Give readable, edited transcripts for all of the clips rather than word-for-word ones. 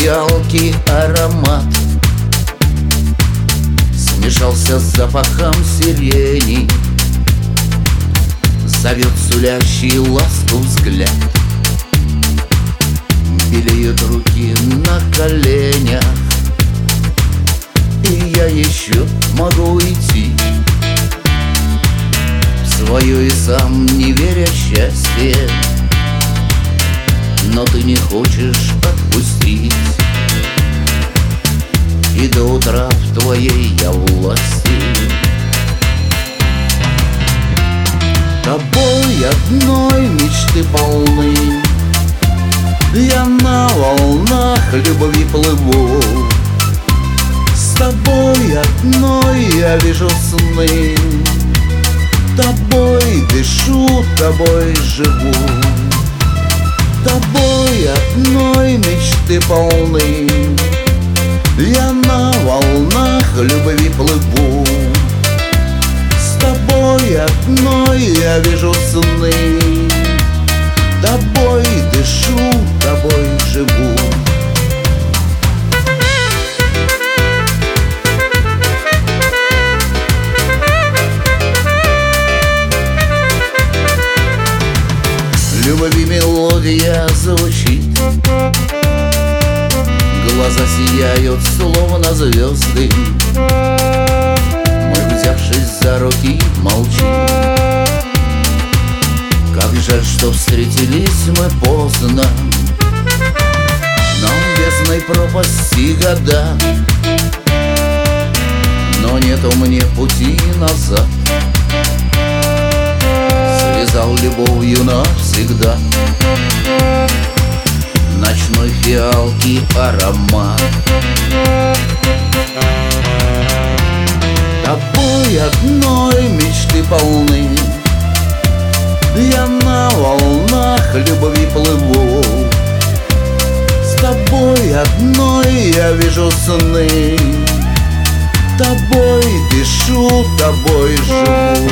фиалки аромат смешался с запахом сирени, зовет сулящий ласку взгляд. Белеют руки на коленях, и я еще могу уйти в свое и сам не веря в счастье. Но ты не хочешь отпустить, и до утра в твоей я власти. Тобой одной мечты полны, я на волнах любви плыву. С тобой одной я вижу сны, тобой дышу, тобой живу. Тобой одной мечты полны, я на волнах любви плыву. С тобой одной я вижу сны, тобой дышу, тобой живу. Любви мелодия звучит, глаза сияют, словно звезды. Мы, взявшись за руки, молчим. Как жаль, что встретились мы поздно, нам бездной пропасти года. Но нету мне пути назад, связал любовью навсегда ночной фиалки аромат. Тобой одной мечты полны, я на волнах любви плыву. С тобой одной я вижу сны, тобой дышу, тобой живу.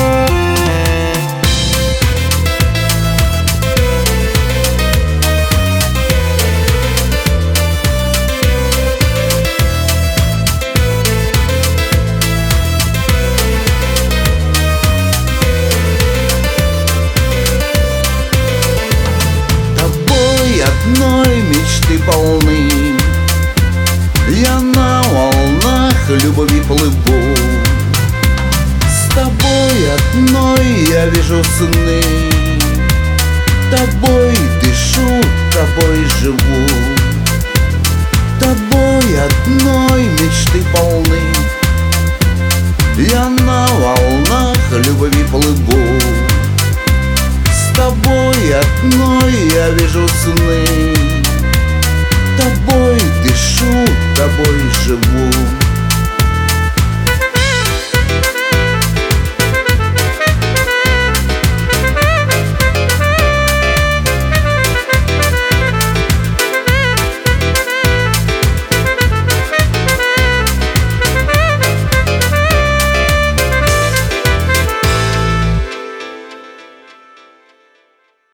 Одной мечты полны, я на волнах любви плыву. С тобой одной я вижу сны, тобой дышу, тобой живу. Тобой одной мечты полны, я на волнах любви плыву. С тобой одной я вижу сны, тобой дышу, тобой живу.